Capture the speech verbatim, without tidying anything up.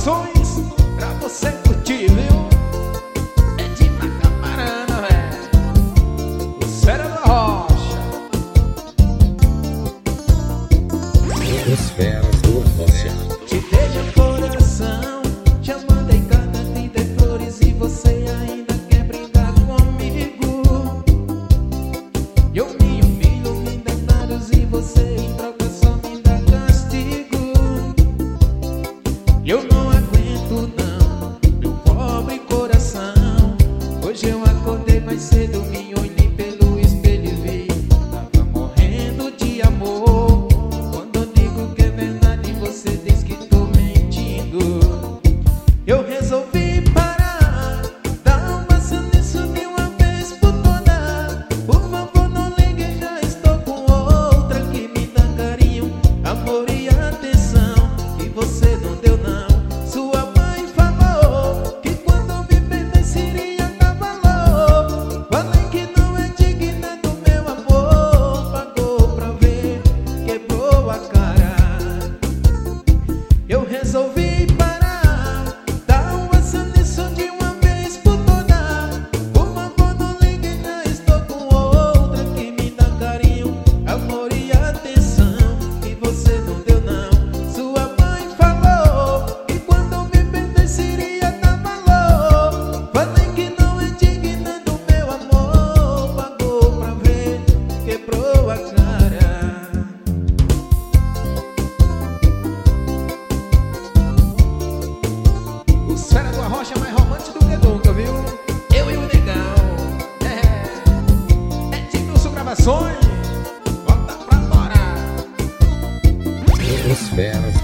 gravações pra você curtir, viu? É de Macaparana, velho. O Cera da Rocha. Os feras do Rocha. Te dei meu coração, já mandei cada trinta flores e você ainda quer brincar comigo. Eu me humilho, me dá dados e você em troca só me dá castigo. Eu não aguento não, meu pobre coração. Hoje eu acordei mais cedo, me olhei pelo espelho e vi tava morrendo de amor. Quando eu digo que é verdade, você diz que tô mentindo. Eu resolvi parar, dar um passo nisso de uma vez por todas. Por favor não ligue, já estou com outra que me dá carinho, amor e atenção que você não deu não. Sua mãe falou que quando me perdesse iria dar valor. Falei que não é digna do meu amor, pagou pra ver, quebrou a cara. Eu resolvi parar, dar um passo nisso de uma vez por todas. Por favor não ligue, já estou com outra que me dá carinho, amor e atenção que você não deu não. Sua mãe falou que quando me perdesse iria dar valor. Falei que não é digna do meu amor, pagou pra ver, quebrou a cara. O Cera do Arrocha é mais romântico do que nunca, viu? Eu e o Negão. É, é Edmilson Gravações. Bota pra fora. Os feras